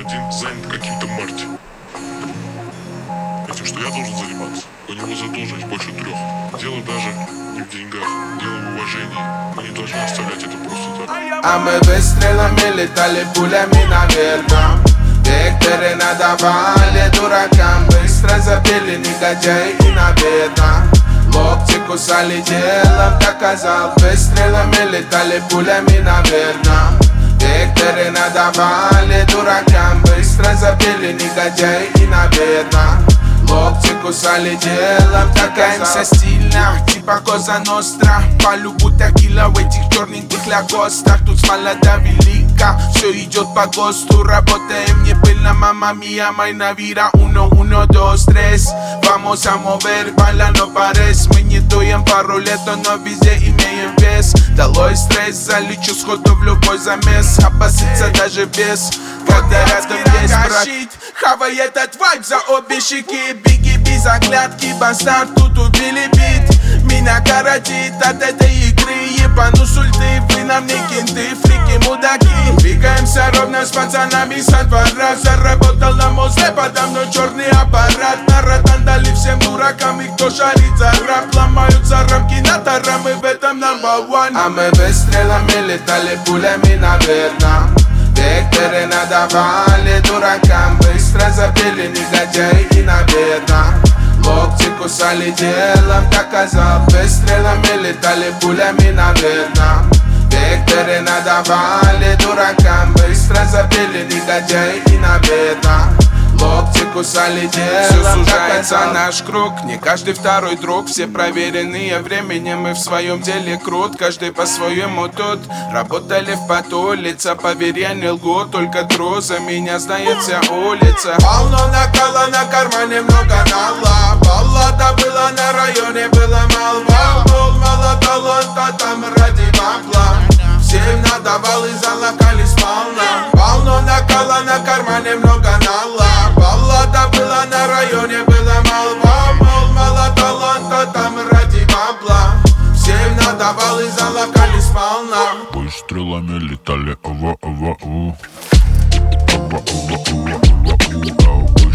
один занят каким-то Марти. Этим, что я должен заниматься. У него задолженность больше 3. Дело даже не в деньгах, дело в уважении. Мы не должны оставлять это просто так. А мы выстрелами летали пулями, наверно. Векторы надавали дуракам. Быстро забили негодяи и наверно. Локти кусали, делом доказал. Выстрелами летали пулями, наверно. Векторы надавали дуракам. Быстро забили негодяи и наверно. Локти кусали, делом доказал. Стильно, типа Коза Ностра. По любу текила в этих черненьких лягостах. Тут с мала до велика, все идет по ГОСТу. Работаем не пыльно, мама мия, майна вира. 1, 1, 2, 3. Vamos a mover, bala no pares. Мы не дуем пару лет, но везде имеем вес. Долой стресс, залечу сходу в любой замес. Опаситься даже без, когда рядом есть брат. Хавай этот вайб за обе щеки. Беги без оглядки, бастард, тут убили бит. Меня коротит от этой игры. Ебану с ульты, вы нам не кенты, фрики, мудаки. Двигаемся ровно с пацанами со двора. Заработал на мозге, подо мной черный аппарат. На ротандали всем дуракам, и кто шарит за рэп. Ломаются рамки на тарам, мы в этом number one. А мы выстрелами летали пулями, наверно. Векторы надавали дуракам. Быстро забили негодяи и наверно. Локти кусали, делом доказал. Выстрелами летали пулями, наверно. Векторы надавали дуракам. Быстро забили негодяи и наверно. Локти кусали, делом все сужается доказал. Наш круг, не каждый второй друг. Все проверенные временем и в своем деле крут. Каждый по-своему тут. Работали в поту, лица поверья не лгут. Только тру, за меня знает вся улица. Полно накала, на кармане много нала. Баллада была на районе, была молва. Был мало таланта там ради бабла. Всем надавал и залокались сполна. Полно накала, на кармане много нала. Баллада была на районе, была молва. Был мало таланта там ради бабла. Всем надавал и залокались сполна. Выстрелами летали, ова-ова-у.